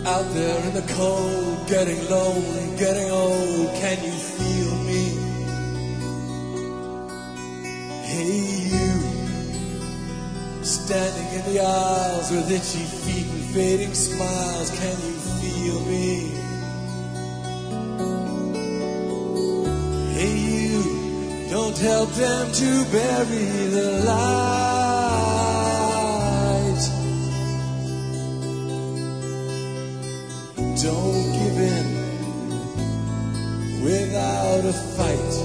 Out there in the cold, getting lonely, getting old, can you feel me? Hey you, standing in the aisles with itchy feet and fading smiles, can you feel me? Hey you, don't help them to bury the light. Don't give in without a fight.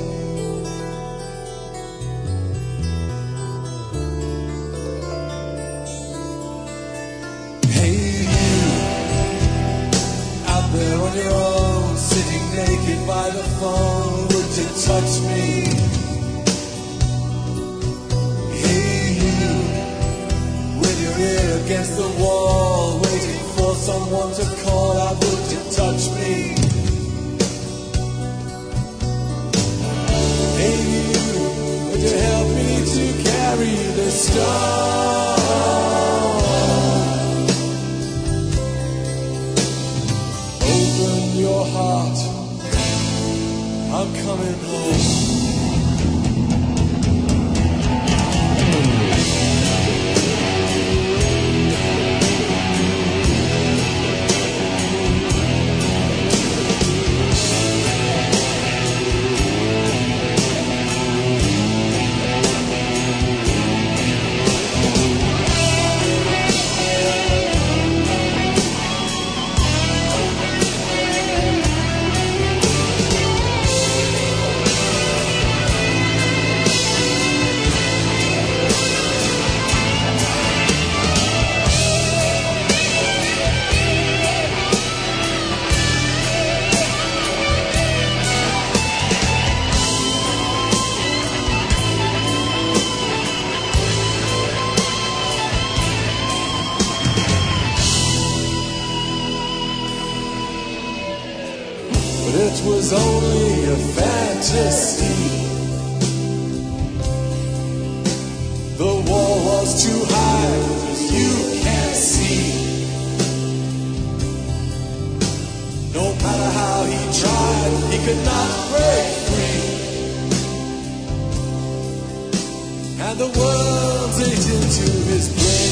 Hey you, out there on your own, sitting naked by the phone, would you touch me? Hey you, with your ear against the wall, waiting for someone to call out, would you touch me? Hey you, would you help me to carry the stone? Open your heart, I'm coming home. But it was only a fantasy. The wall was too high, as you can't see. No matter how he tried, he could not break free. And the worms ate into his brain.